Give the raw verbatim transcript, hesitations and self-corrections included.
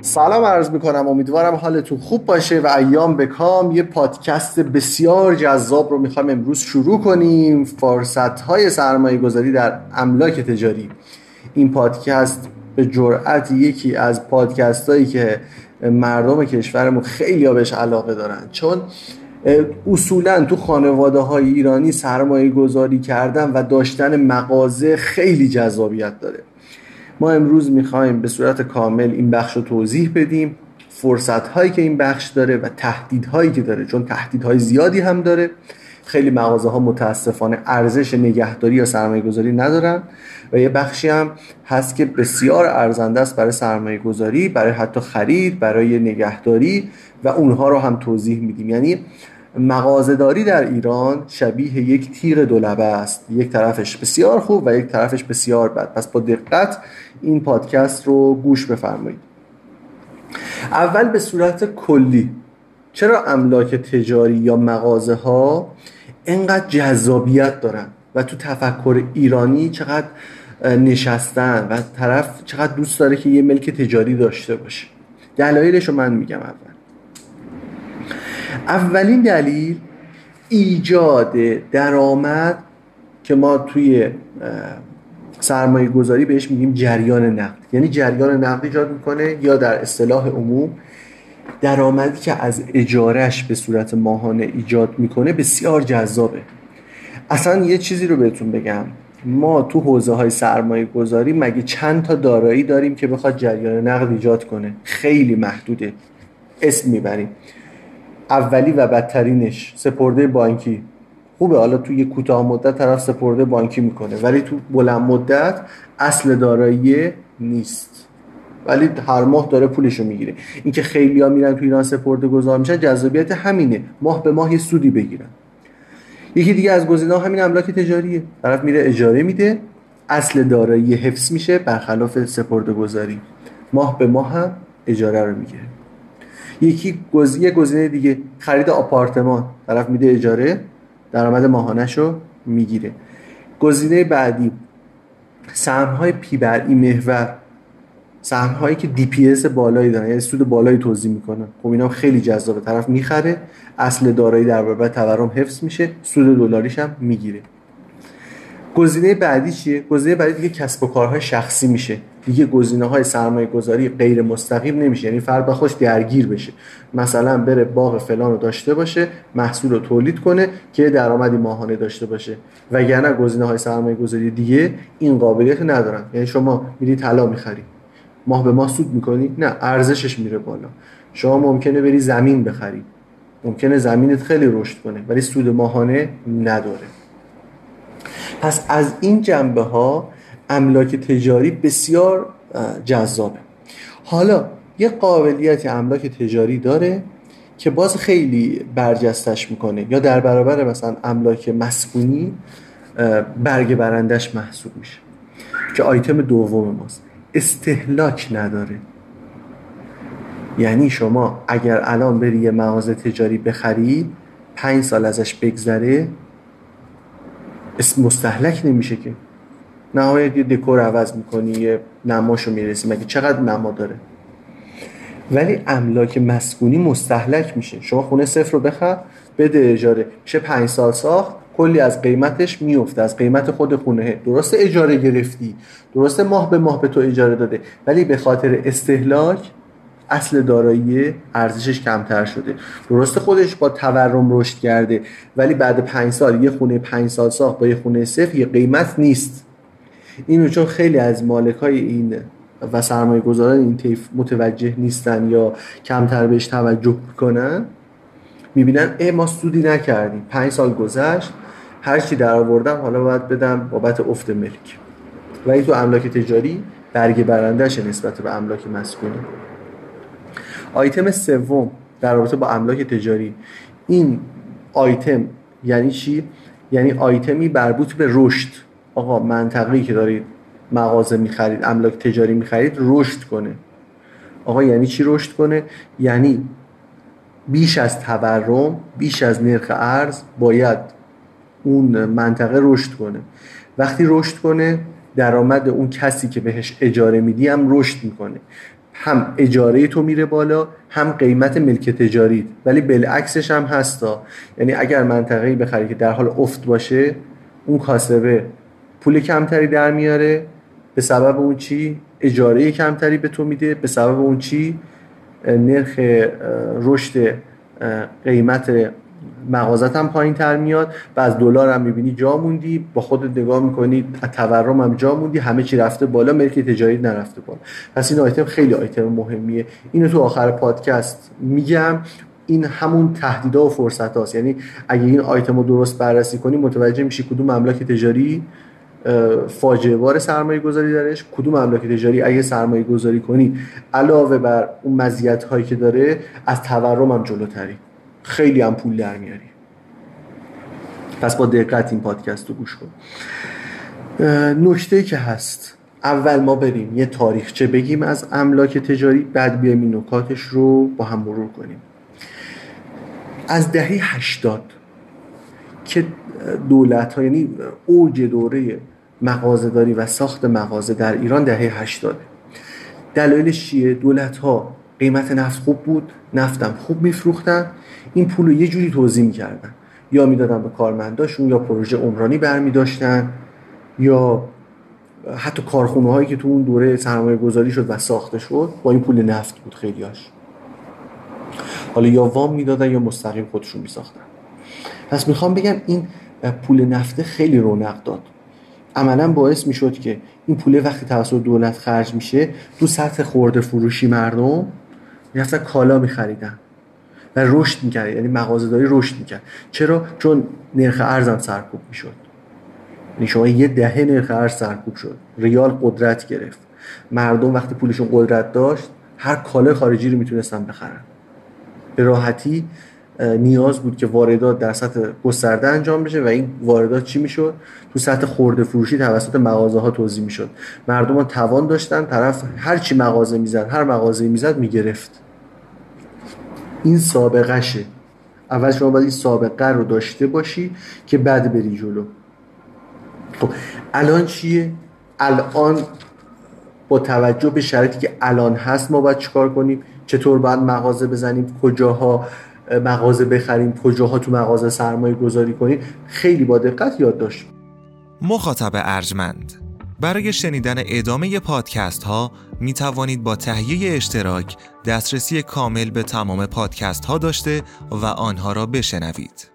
سلام عرض میکنم، امیدوارم حالتون خوب باشه و ایام بکام. یه پادکست بسیار جذاب رو میخوایم امروز شروع کنیم، فرصت‌های سرمایه گذاری در املاک تجاری. این پادکست به جرئت یکی از پادکست هایی که مردم کشورمون خیلی ها بهش علاقه دارن، چون اصولا تو خانواده های ایرانی سرمایه گذاری کردن و داشتن مغازه خیلی جذابیت داره. ما امروز میخوایم به صورت کامل این بخش رو توضیح بدیم، فرصت‌هایی که این بخش داره و تهدیدهایی که داره، چون تهدیدهای زیادی هم داره. خیلی مغازه‌ها متاسفانه ارزش نگهداری یا سرمایه‌گذاری ندارن و یه بخشی هم هست که بسیار ارزنده است برای سرمایه‌گذاری، برای حتی خرید، برای نگهداری، و اونها رو هم توضیح میدیم. یعنی مغازه‌داری در ایران شبیه یک تیغ دولبه است، یک طرفش بسیار خوب و یک طرفش بسیار بد. پس با دقت این پادکست رو گوش بفرمایید. اول به صورت کلی، چرا املاک تجاری یا مغازه ها اینقدر جذابیت دارن و تو تفکر ایرانی چقدر نشستن و طرف چقدر دوست داره که یه ملک تجاری داشته باشه؟ دلایلش رو من میگم. اول اولین دلیل ایجاد درآمد که ما توی سرمایه گذاری بهش میگیم جریان نقد. یعنی جریان نقد ایجاد میکنه، یا در اصطلاح عموم درآمدی که از اجارهش به صورت ماهانه ایجاد میکنه بسیار جذابه. اصلا یه چیزی رو بهتون بگم، ما تو حوزه های سرمایه گذاری مگه چند تا دارایی داریم که بخواد جریان نقد ایجاد کنه؟ خیلی محدوده. اسم میبریم، اولی و بدترینش سپرده بانکی. خوبه، حالا تو یه کوتاه مدت طرف سپرده بانکی میکنه، ولی تو بلند مدت اصل دارایی نیست، ولی هر ماه داره پولشو میگیره. این که خیلی ها میرن تو ایران سپرده گذار میشن، جذابیت همینه، ماه به ماه یه سودی بگیرن. یکی دیگه از گزینه‌ها همین املاک تجاریه. طرف میره اجاره میده، اصل دارایی حفظ میشه، برخلاف سپرده گذاری ماه به ماه هم اجاره رو میگیره. یکی گزینه گزینه دیگه خرید آپارتمان، طرف میده اجاره، درآمد ماهانه‌شو میگیره. گزینه بعدی سهم‌های پی بر ای محور، سهم‌هایی که دی پی اس بالایی دارن، یعنی سود بالایی توزیع میکنن. خب اینا خیلی جذابه، طرف میخره، اصل دارایی در برابر تورم حفظ میشه، سود دلاریش هم میگیره. گزینه بعدی چیه؟ گزینه بعدی دیگه کسب و کارهای شخصی میشه. دیگه گزینه‌های سرمایه گذاری غیر مستقیم نمیشه، یعنی فرد با خودش درگیر بشه، مثلا بره باغ فلان رو داشته باشه، محصول رو تولید کنه که درآمدی ماهانه داشته باشه. وگرنه گزینه‌های سرمایه گذاری دیگه این قابلیت ندارن. یعنی شما میری طلا میخری، ماه به ماه سود میکنی؟ نه، ارزشش میره بالا. شما ممکنه بری زمین بخری، ممکنه زمینت خیلی رشد کنه ولی سود ماهانه نداره. پس از این جنبه ها املاک تجاری بسیار جذابه. حالا یه قابلیت املاک تجاری داره که باز خیلی برجستش میکنه، یا در برابر مثلا املاک مسکونی برگ برندش محسوب میشه، که آیتم دوم ماست. استهلاک نداره. یعنی شما اگر الان بری یه مغازه تجاری بخری، پنج سال ازش بگذره اسم مستهلک نمیشه که. نهایت یه دکور عوض میکنی، یه نماشو میرسی، مگه چقدر نما داره. ولی املاک مسکونی مستهلک میشه. شما خونه صفر رو بخر، بده اجاره، میشه پنج سال ساخت، کلی از قیمتش میفته، از قیمت خود خونه. درسته اجاره گرفتی، درسته ماه به ماه به تو اجاره داده، ولی به خاطر استهلاک اصل دارایی ارزشش کمتر شده. درسته خودش با تورم رشد کرده، ولی بعد پنج سال یه خونه پنج سال ساخت با یه خونه صفر یه قیمت نیست. اینو چون خیلی از مالکای این و سرمایه گذاران این طیف متوجه نیستن یا کمتر بهش توجه میکنن، میبینن اه ما سودی نکردیم، پنج سال گذشت، هر چی در آوردم حالا باید بدم بابت افت ملک. ولی تو املاک تجاری برگ برندش نسبت به املاک مسکونی. آیتم سوم در رابطه با املاک تجاری، این آیتم یعنی چی؟ یعنی آیتمی مربوط به رشد. آقا منطقه‌ای که دارید مغازه می‌خرید، املاک تجاری می‌خرید، رشد کنه. آقا یعنی چی رشد کنه؟ یعنی بیش از تورم، بیش از نرخ ارز باید اون منطقه رشد کنه. وقتی رشد کنه، درآمد اون کسی که بهش اجاره میدی هم رشد میکنه. هم اجاره تو میره بالا، هم قیمت ملک تجاریت. ولی بالعکسش هم هستا، یعنی اگر منطقه‌ای بخری که در حال افت باشه، اون کاسبه پول کمتری در میاره، به سبب اون چی؟ اجاره کمتری به تو میده، به سبب اون چی؟ نرخ رشد قیمت مغازت هم پایین تر میاد و از دلار هم میبینی جا موندی، با خودت نگاه میکنی از تورم هم جا موندی، همه چی رفته بالا، ملک تجاری نرفته بالا. پس این آیتم خیلی آیتم مهمیه. اینو تو آخر پادکست میگم. این همون تهدیدها و فرصت هاست. یعنی اگه این آیتم رو درست بررسی کنی متوجه میشی کدوم املاک تجاری فاجعه بار سرمایه گذاری درش، کدوم املاک تجاری اگه سرمایه گذاری کنی علاوه بر اون مزیت هایی که داره از تورم هم جلوتری، خیلی هم پول در میاری. پس با دقت این پادکست رو گوش کن. نکته که هست، اول ما بریم یه تاریخچه بگیم از املاک تجاری، بعد بیایم این نکاتش رو با هم مرور کنیم. از دهه هشتاد که دولت ها، یعنی اوج دوره مغازه‌داری و ساخت مغازه در ایران دهه هشتاد. دلایلش چیه؟ دولت ها قیمت نفت خوب بود، نفتم خوب میفروختن، این پول رو یه جوری توزیع میکردن، یا میدادن به کارمنداشون، یا پروژه عمرانی برمی داشتن، یا حتی کارخونه هایی که تو اون دوره سرمایه گذاری شد و ساخته شد با این پول نفت بود خیلیاش. حالا یا وام میدادن یا مستقیم خودشون میساختن. پس میخوام بگم این پول نفت خیلی رونق داد، عملا باعث میشد که این پول وقتی توسط دولت خرج میشه تو سطح خرده فروشی مردم میرفتن کالا میخریدن و رشد میکرد، یعنی مغازه‌داری رشد میکرد. چرا؟ چون نرخ ارز هم سرکوب میشد. یعنی شما یه دهه نرخ ارز سرکوب شد، ریال قدرت گرفت، مردم وقتی پولشون قدرت داشت هر کالای خارجی رو میتونستن بخرن به راحتی. نیاز بود که واردات در سطح گسترده انجام بشه و این واردات چی میشد؟ تو سطح خرده فروشی توسط مغازه ها توزیع میشد. مردم ها توان داشتن، طرف هر چی مغازه میزد، هر مغازه میزد میگرفت. این سابقه شه. اول شما باید این سابقه رو داشته باشی که بعد بری جلو. خب الان چیه؟ الان با توجه به شرایطی که الان هست ما باید چیکار کنیم؟ چطور باید مغازه بزنیم؟ کجاها مغازه بخریم؟ کجاها تو مغازه سرمایه گذاری کنیم؟ خیلی با دقت یاد داشت. مخاطب ارجمند، برای شنیدن ادامه پادکست ها می توانید با تهیه اشتراک دسترسی کامل به تمام پادکست ها داشته و آنها را بشنوید.